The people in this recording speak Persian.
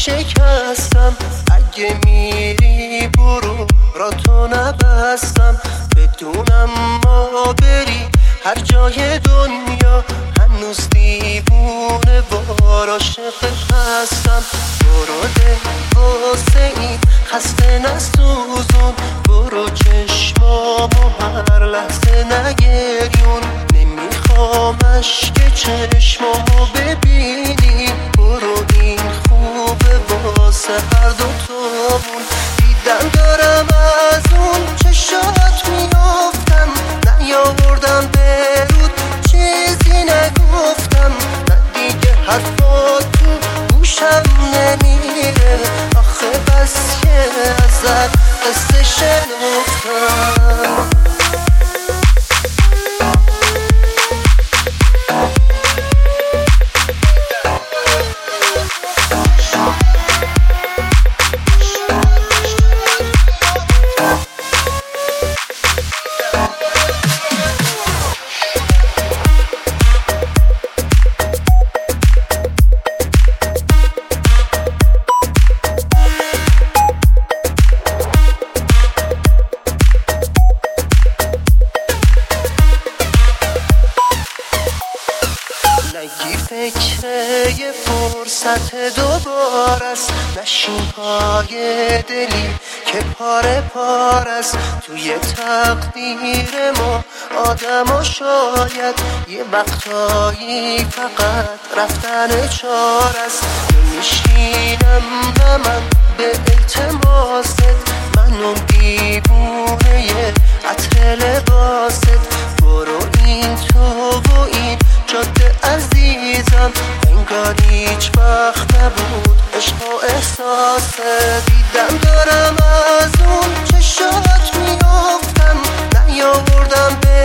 شکستم. اگه میری برو را تو نبستم، بدونم ما بری هر جای دنیا هنوز دیوونه وار عاشقت هستم. برو ده واسه این خسته نسوزون، برو چشمامو هر لحظه نگریون، نمیخوام اشک چشمامو ببینی. برو این خوبه واسه هر دوتامون. دیدن دارم از اون چشات میافتم، نیاوردم برود چیزی نگفتم، نه دیگه حرفات تو گوشم نمیره. آخه بس که ازت قصه شنفتم. نگیر فکر یه فرصت دوباره است، نشین پای دلی که پاره پاره است. توی تقدیر ما آدم شاید یه وقتایی فقط رفتن چاره است. نمیشینم نه من به التماست، من اون دیوونه عطر لباست. برو این تو و این جاده عزیزم، انگار هیچ وقت نبود عشق و احساسه. دیدم دارم از اون چشات میافتم، نیاوردم